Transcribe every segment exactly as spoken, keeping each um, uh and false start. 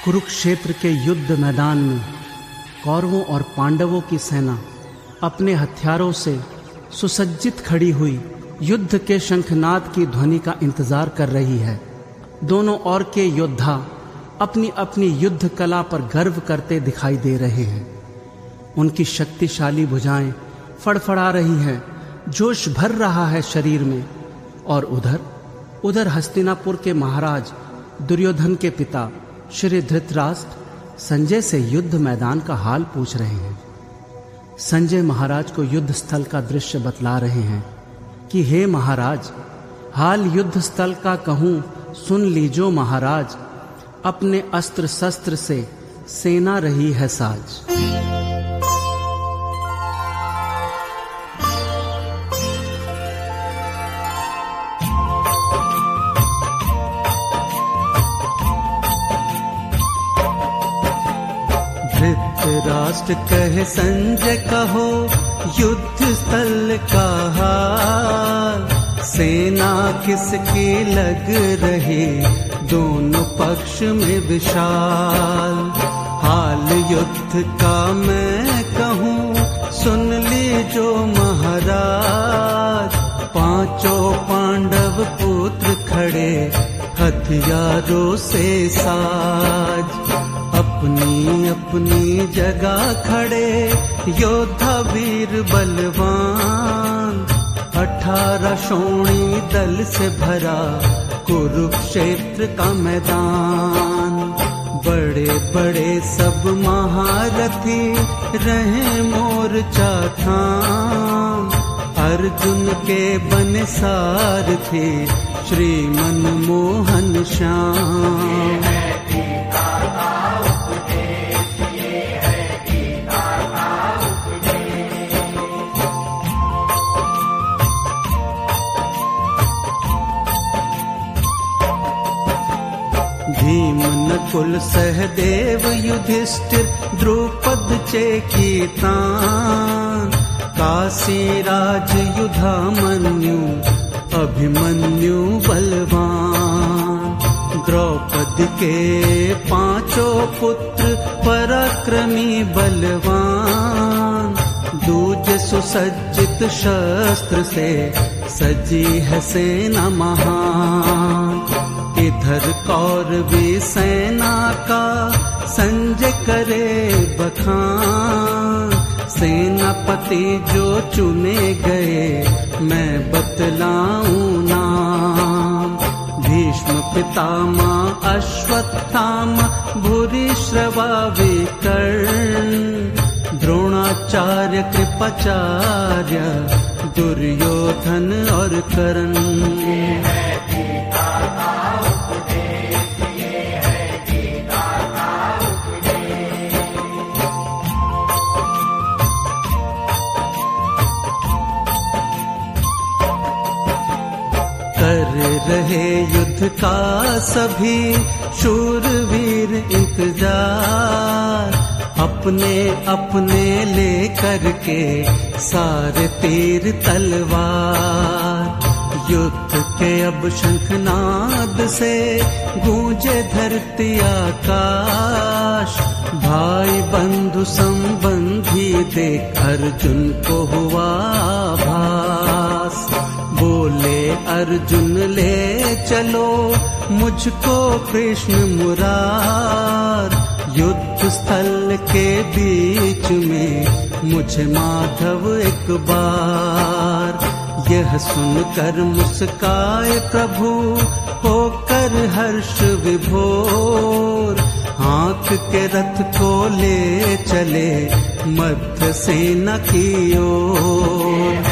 कुरुक्षेत्र के युद्ध मैदान में कौरवों और पांडवों की सेना अपने हथियारों से सुसज्जित खड़ी हुई युद्ध के शंखनाद की ध्वनि का इंतजार कर रही है। दोनों ओर के योद्धा अपनी अपनी युद्ध कला पर गर्व करते दिखाई दे रहे हैं। उनकी शक्तिशाली भुजाएं फड़फड़ा रही हैं, जोश भर रहा है शरीर में। और उधर उधर हस्तिनापुर के महाराज दुर्योधन के पिता श्री धृतराष्ट्र संजय से युद्ध मैदान का हाल पूछ रहे हैं। संजय महाराज को युद्ध स्थल का दृश्य बतला रहे हैं कि हे महाराज, हाल युद्ध स्थल का कहूं सुन लीजो महाराज, अपने अस्त्र शस्त्र से सेना रही है साज। धृतराष्ट्र कहे संजय कहो युद्ध स्थल का हाल, सेना किसकी लग रही दोनों पक्ष में विशाल। हाल युद्ध का मैं कहूँ सुन लीजो महाराज, पांचों पांडव पुत्र खड़े हथियारों से साज। अपनी अपनी जगह खड़े योद्धा वीर बलवान, अठारह शोणी दल से भरा कुरुक्षेत्र का मैदान। बड़े बड़े सब महारथी रहे मोर्चा थाम, अर्जुन के बने सारथी श्री मनमोहन श्याम। भीम नकुल सहदेव युधिष्ठिर द्रुपद चेकितान, काशी राज युधामन्यु अभिमन्यु बलवान। द्रौपदी के पांचों पुत्र पराक्रमी बलवान, दूज सुसज्जित शस्त्र से सजी है सेना महान। इधर कौरवी सेना का संजय करे बखान, सेनापति जो चुने गए मैं बतलाऊं नाम। भीष्म पितामह अश्वत्थामा भूरिश्रवा विकर्ण, द्रोणाचार्य कृपाचार्य दुर्योधन और कर्ण। कर रहे युद्ध का सभी शूरवीर इंतजार, अपने अपने ले करके सारे तीर तलवार। युद्ध के अब शंखनाद से गूंजे धरती आकाश, भाई बंधु संबंधी देख अर्जुन को हुआ आभास। बोले अर्जुन ले चलो मुझको कृष्ण मुरार, युद्ध स्थल के बीच में मुझे माधव एक बार। यह सुनकर मुस्काए प्रभु होकर हर्ष विभोर, हाँक के रथ को ले चले मध्य सेना की ओर।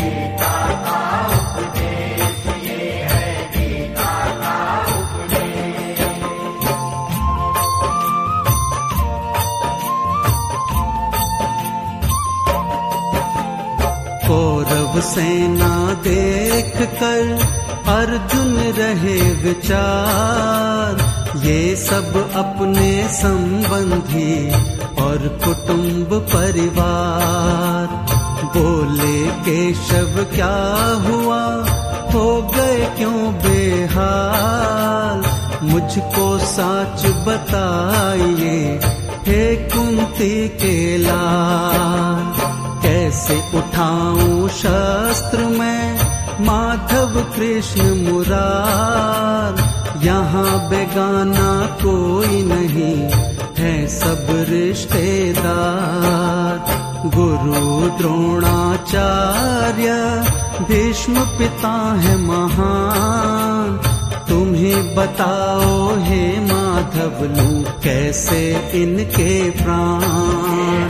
कौरव सेना देख कर अर्जुन रहे विचार, ये सब अपने संबंधी और कुटुंब परिवार। बोले केशव क्या हुआ, हो गए क्यों बेहाल, मुझको साच बताइए हे कुंती के लाल। कैसे उठाऊं शस्त्र में माधव कृष्ण मुरार, यहाँ बेगाना कोई नहीं है सब रिश्तेदार। गुरु द्रोणाचार्य भीष्म पिता है महान, तुम्हें बताओ हे माधव लूं कैसे इनके प्राण।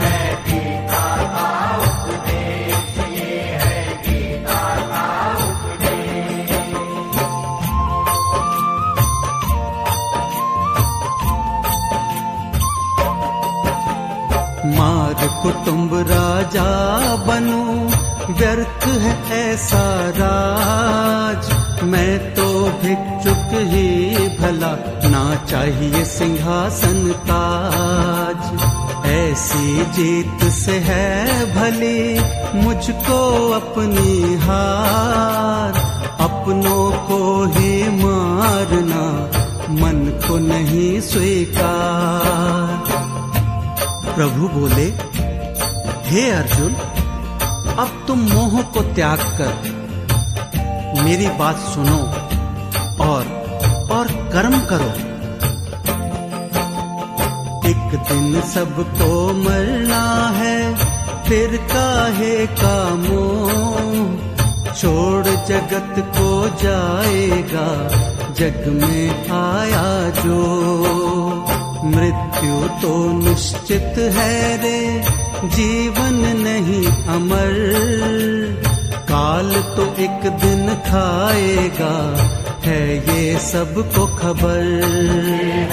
मार कुटुंब राजा बनूं व्यर्थ है ऐसा राज, मैं तो भिक्षुक ही भला ना चाहिए सिंहासन ताज। ऐसी जीत से है भली मुझको अपनी हार, अपनों को ही मारना मन को नहीं स्वीकार। प्रभु बोले, हे अर्जुन, अब तुम मोह को त्याग कर मेरी बात सुनो और और कर्म करो। एक दिन सबको मरना है, फिर काहे का मोह, छोड़ जगत को जाएगा जग में आया जो। मृत्यु तो निश्चित है रे, जीवन नहीं अमर, काल तो एक दिन खाएगा है ये सबको खबर।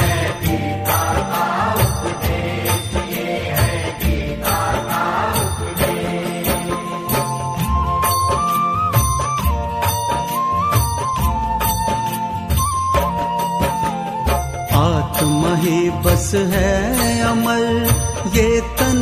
आत्मा ही बस है अमर, ये तन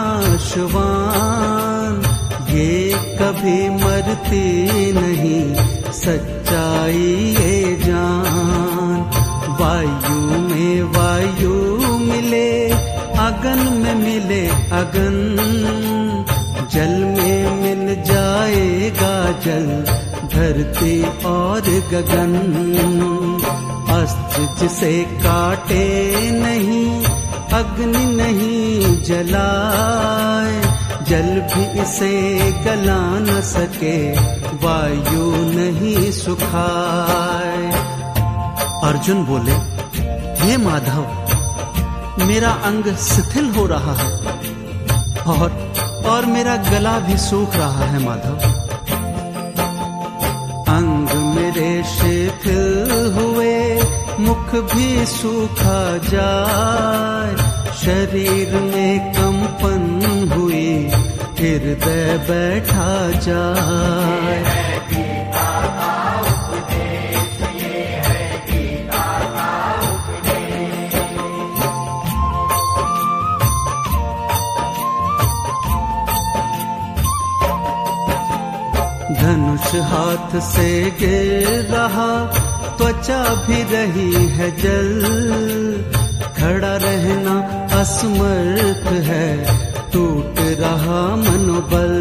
नाशवान, ये कभी मरती नहीं सच्चाई ये जान। वायु में वायु मिले, अगन में मिले अगन, जल में मिल जाएगा जल, धरती और गगन। अस्त्र जिसे काटे नहीं, अग्नि नहीं जलाए, जल भी इसे गला न सके, वायु नहीं सुखाए। अर्जुन बोले, हे माधव, मेरा अंग शिथिल हो रहा है और और मेरा गला भी सूख रहा है माधव। अंग मेरे शिथिल हुए, मुख भी सूखा जाए, शरीर में कंपन हुई, हृदय बैठा जाए। धनुष हाथ से गिर रहा, त्वचा भी रही है जल, खड़ा रहना असमर्थ है, टूट रहा मनोबल।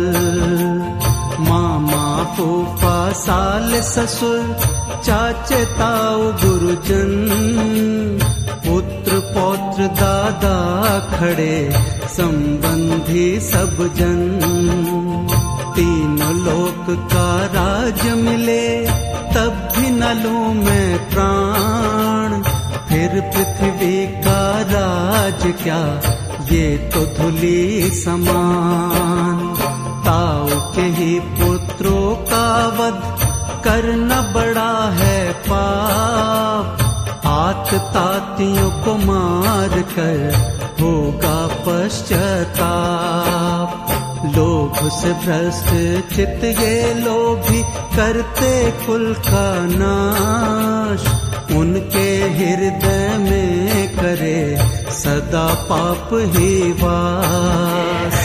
मामा फूफा साल ससुर, चाचे ताऊ गुरुजन, पुत्र पौत्र दादा खड़े, संबंधी सब जन। तीनों लोक का राज मिले, तब भी न लूं मैं प्राण, फिर पृथ्वी का राज क्या, ये तो धूलि समान। ताऊ के ही पुत्रों का वध करना बड़ा है पाप, आत तातियों को मार कर होगा पश्चाताप। लोभ से भ्रष्ट चित्त ये लोभी, करते कुल का नाश, उनके हृदय में करे सदा पाप ही वास।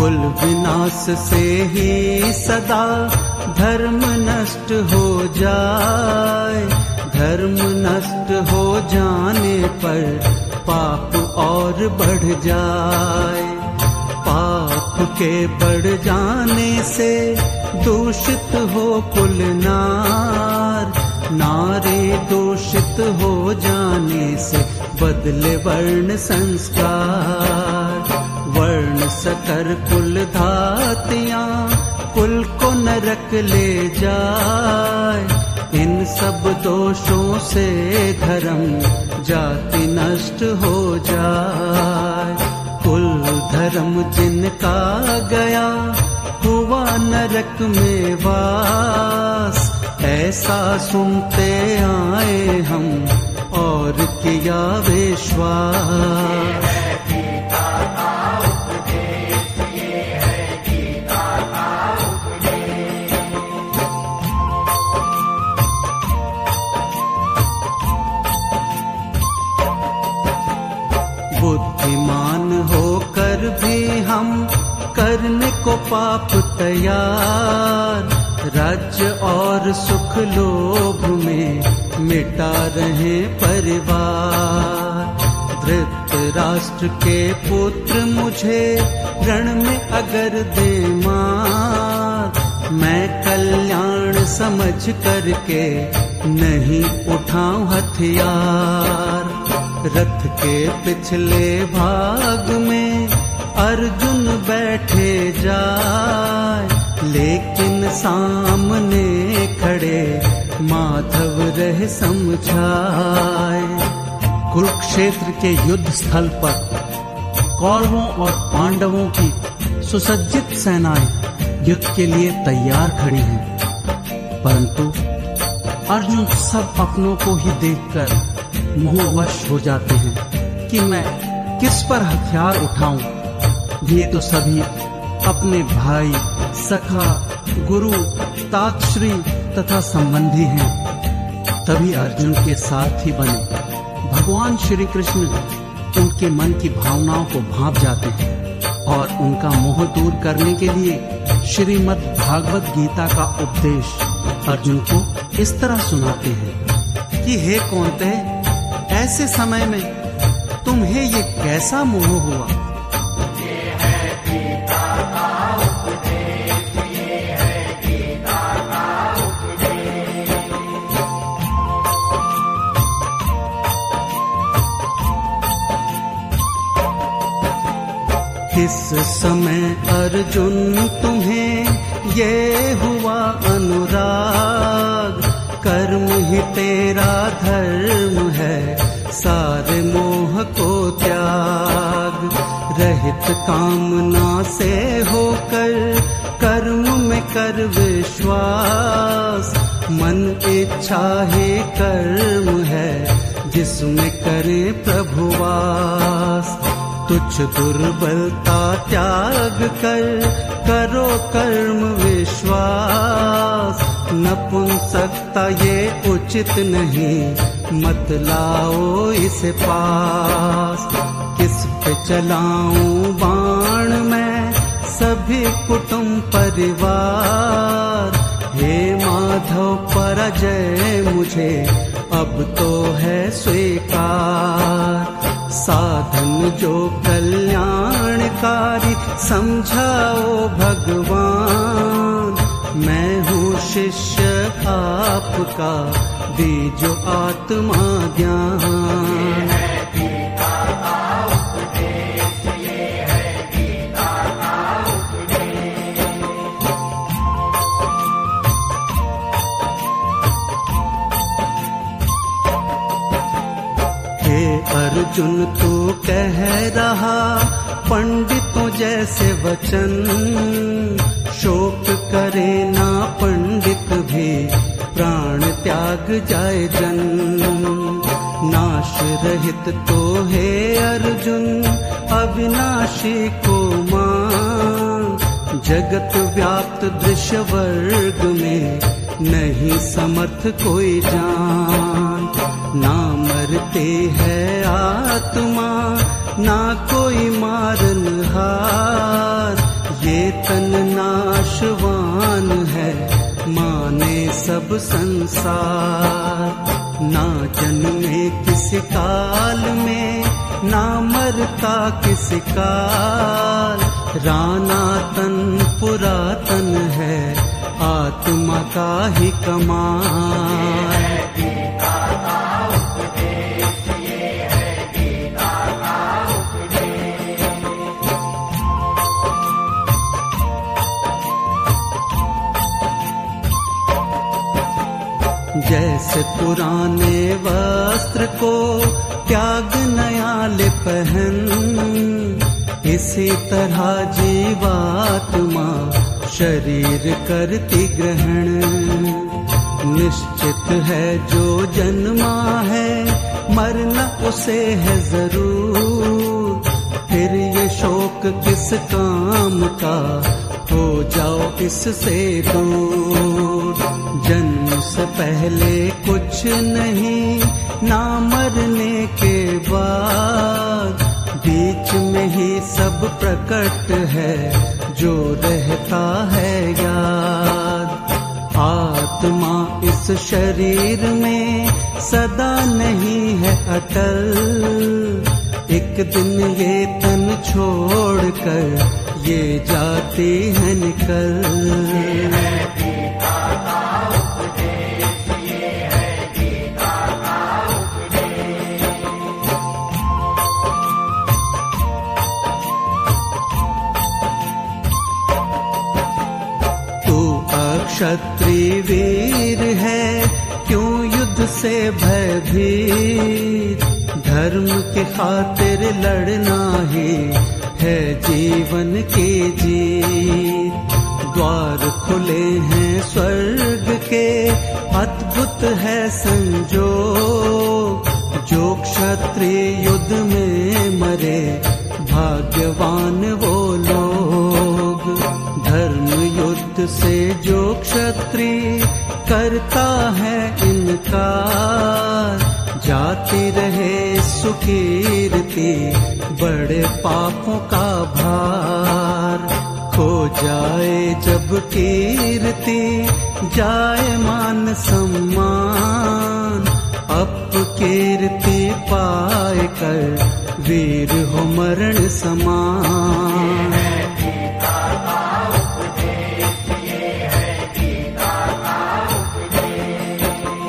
कुल विनाश से ही सदा धर्म नष्ट हो जाए। धर्म नष्ट हो जाने पर पाप और बढ़ जाए। पाप के बढ़ जाने से दूषित हो कुल नार। नारी दूषित हो जाने से बदले वर्ण संस्कार। वर्ण सकर कुल धातियां कुल को नरक ले जाए। इन सब दोषों से धर्म जाति नष्ट हो जाए। कुल धर्म जिनका गया हुआ नरक में वास। ऐसा सुनते आए हम और किया विश्वास। बुद्धिमान होकर भी हम करने को पाप तैयार। राज्य और सुख लोभ में मिटा रहे परिवार। धृतराष्ट्र के पुत्र मुझे रण में अगर दे मार। मैं कल्याण समझ करके नहीं उठाऊं हथियार। रथ के पिछले भाग में अर्जुन बैठे जाए। लेकिन सामने खड़े माधव रहे समझाए। कुरुक्षेत्र के युद्ध स्थल पर कौरवों और पांडवों की सुसज्जित सेनाएं युद्ध के लिए तैयार खड़ी हैं। परंतु अर्जुन सब अपनों को ही देखकर मोहवश हो जाते हैं कि मैं किस पर हथियार उठाऊं। ये तो सभी अपने भाई, सखा, गुरु, तातश्री तथा संबंधी हैं। तभी अर्जुन के सारथी बने भगवान श्री कृष्ण उनके मन की भावनाओं को भांप जाते हैं और उनका मोह दूर करने के लिए श्रीमद् भागवत गीता का उपदेश अर्जुन को इस तरह सुनाते हैं कि हे कौन्ते, ऐसे समय में तुम्हें ये कैसा मोह हुआ? ये है गीता का उपदेश, ये है गीता का उपदेश। किस समय अर्जुन तुम्हें ये हुआ अनुराग? कर्म ही तेरा धर्म है, सारे मोह को त्याग। रहित कामना से होकर कर्म में कर विश्वास। मन इच्छा ही कर्म है जिसमें करे प्रभुवास। तुच्छ दुर्बलता त्याग कर करो कर्म विश्वास। नपुंसकता ये उचित नहीं, मत लाओ इसे पास। किस पे चलाऊं बाण मैं सभी कुटुंब परिवार? हे माधव पराजय मुझे अब तो है स्वीकार। साधन जो कल्याणकारी समझाओ भगवान। मैं हूँ शिष्य आपका, दीजो आत्मा ज्ञान। अर्जुन तू कह रहा पंडितों जैसे वचन। शोक करे ना पंडित भी, प्राण त्याग जाए जन। नाश रहित तो है अर्जुन अविनाशी को मान। जगत व्याप्त दृश्य वर्ग में नहीं समर्थ कोई जान। ना मरते है आत्मा ना कोई मारनहार। संसार। ना जन्मे किसी काल में, ना मरता किसी काल। रानातन पुरातन है, आत्मा का ही कमाल। गीता का उपदेश, ये है गीता का उपदेश। जैसे पुराने वस्त्र को त्याग नया ले पहन, इसी तरह जीवात्मा शरीर करती ग्रहण। निश्चित है जो जन्मा है, मरना उसे है जरूर। फिर ये शोक किस काम का, हो जाओ इससे दूर। जन्म से पहले कुछ नहीं, ना मरने के बाद। बीच में ही सब प्रकट है, जो रहता है याद। आत्मा इस शरीर में सदा नहीं है अटल। एक दिन ये तन छोड़कर ये जाती है निकल। ये है गीता का उपदेश, ये है गीता का उपदेश। तू अक्षत्रिय वीर है, क्यों युद्ध से भयभीत। धर्म के खातिर लड़ना ही है जीवन की जीत। द्वार खुले हैं स्वर्ग के, अद्भुत है संजोग। जो क्षत्रिय युद्ध में मरे, भाग्यवान वो लोग। धर्म युद्ध से जो क्षत्रिय करता है इनकार, जाती रहे सुकीर्ति बड़े पापों का भार। खो जाए जब कीर्ति, जाए मान सम्मान। अपकीर्ति पाए कर वीर हो मरण समान। गीता का उपदेश, ये है गीता का उपदेश।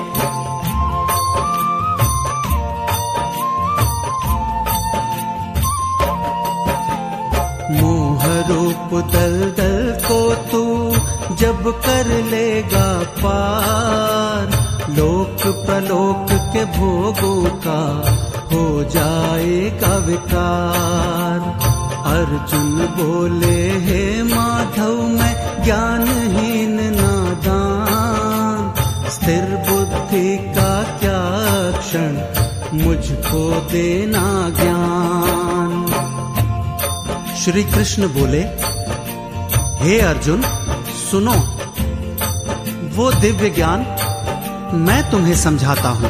मोह रूप दलदल को तू जब कर लेगा पार, लोक प्रलोक के भोगों का हो जाएगा विकार। अर्जुन बोले हे माधव मैं ज्ञानहीन नादान, स्थिर बुद्धि का क्या क्षण मुझको देना ज्ञान। श्री कृष्ण बोले हे अर्जुन सुनो, वो दिव्य ज्ञान मैं तुम्हें समझाता हूं।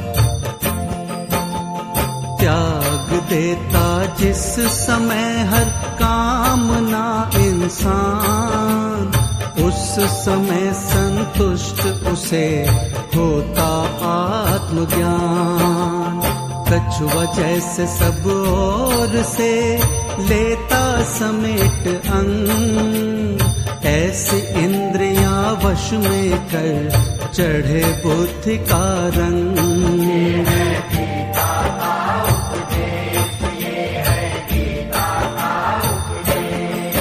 त्याग देता जिस समय हर कामना इंसान, उस समय संतुष्ट उसे होता आत्मज्ञान। कछुआ जैसे सब ओर से लेता समेट अंग, ऐसी इंद्रियां वश में कर चढ़े बुद्धि का रंग। गीता का उपदेश, ये है गीता का उपदेश।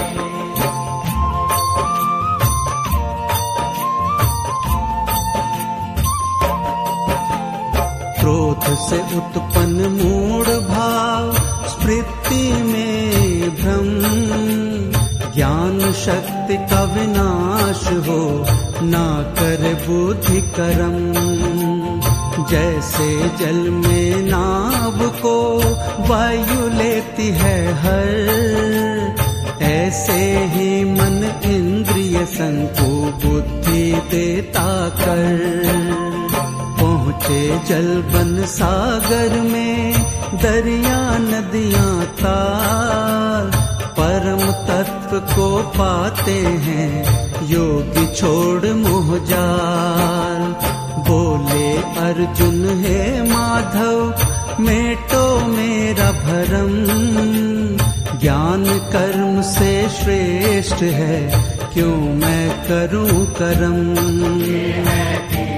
क्रोध से उत्पन्न मूढ़ भाव, स्मृति में भ्रम। ज्ञान शक्ति का विनाश हो, ना कर बुद्धि कर्म। जैसे जल में नाव को वायु लेती है हर, ऐसे ही मन इंद्रिय संग को बुद्धि देता कर। पहुँचे जल बन सागर में, दरिया नदियां ताल, परम तत्व को पाते हैं योगी छोड़ मोह जाल। अर्जुन हे माधव मेटो मेरा भरम, ज्ञान कर्म से श्रेष्ठ है क्यों मैं करूं करम। ये है